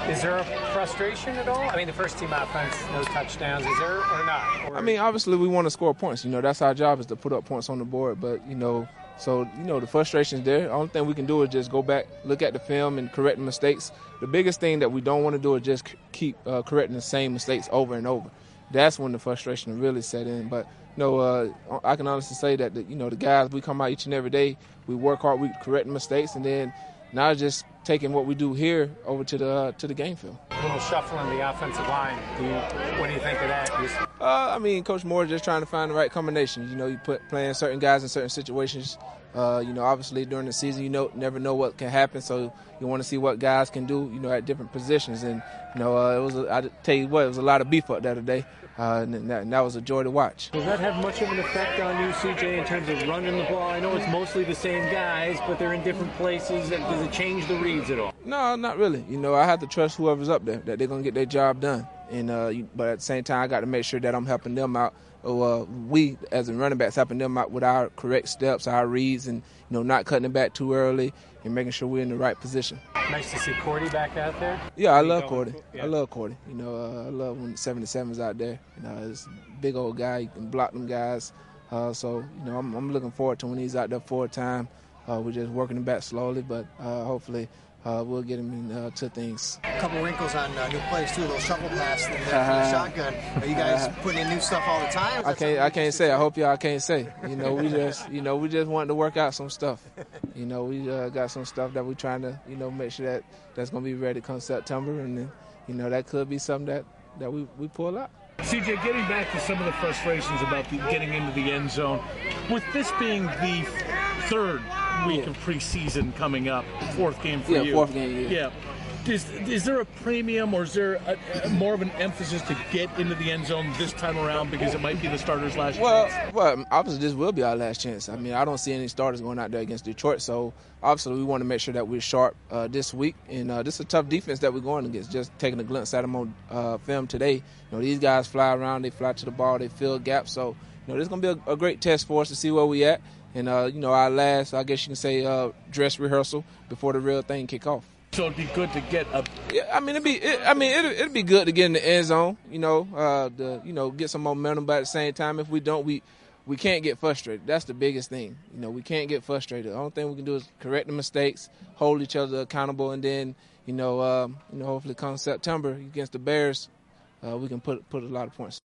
Is there a frustration at all? I mean, the first team offense, no touchdowns. Is there or not? Or... I mean, obviously we want to score points. That's our job, is to put up points on the board. But, so, the frustration's there. The only thing we can do is just go back, look at the film, and correct the mistakes. The biggest thing that we don't want to do is just keep correcting the same mistakes over and over. That's when the frustration really set in. But, I can honestly say that, the guys, we come out each and every day, we work hard, we correct the mistakes, and then now just taking what we do here over to the game field. A little shuffle in the offensive line. What do you think of that? Coach Moore is just trying to find the right combination. You playing certain guys in certain situations. Obviously during the season, you never know what can happen, so you want to see what guys can do, at different positions. And I tell you what, it was a lot of beef up there today. And that was a joy to watch. Does that have much of an effect on you, CJ, in terms of running the ball? I know it's mostly the same guys, but they're in different places. Does it change the reads at all? No, not really. I have to trust whoever's up there, that they're going to get their job done. And but at the same time, I got to make sure that I'm helping them out. We, as a running backs, helping them out with our correct steps, our reads, and not cutting it back too early and making sure we're in the right position. Nice to see Cordy back out there. Yeah, I love Cordy. Yeah. I love Cordy. I love when the 77's out there. He's a big old guy. He can block them guys. So I'm looking forward to when he's out there full time. We're just working him back slowly, but hopefully we'll get him into things. A couple wrinkles on new plays too. A little shuffle pass in there for the shotgun. Are you guys putting in new stuff all the time? I can't say. I hope y'all can't say. We just wanted to work out some stuff. We got some stuff that we're trying to make sure that's going to be ready come September, and then that could be something that we pull out. CJ, getting back to some of the frustrations about getting into the end zone, with this being the third week of preseason coming up, fourth game for you. Yeah, fourth game, yeah. Is there a premium, or is there more of an emphasis to get into the end zone this time around because it might be the starters' last chance? Well, obviously this will be our last chance. I mean, I don't see any starters going out there against Detroit, so obviously we want to make sure that we're sharp this week. And this is a tough defense that we're going against. Just taking a glimpse at them on film today, these guys fly around, they fly to the ball, they fill gaps. So, this is going to be a great test for us to see where we at. And, our last, I guess you can say, dress rehearsal before the real thing kick off. So it'd be good to get a. Yeah, I mean, it'd be good to get in the end zone. Get some momentum. But at the same time, if we don't, we can't get frustrated. That's the biggest thing. We can't get frustrated. The only thing we can do is correct the mistakes, hold each other accountable, and then hopefully come September against the Bears, we can put a lot of points.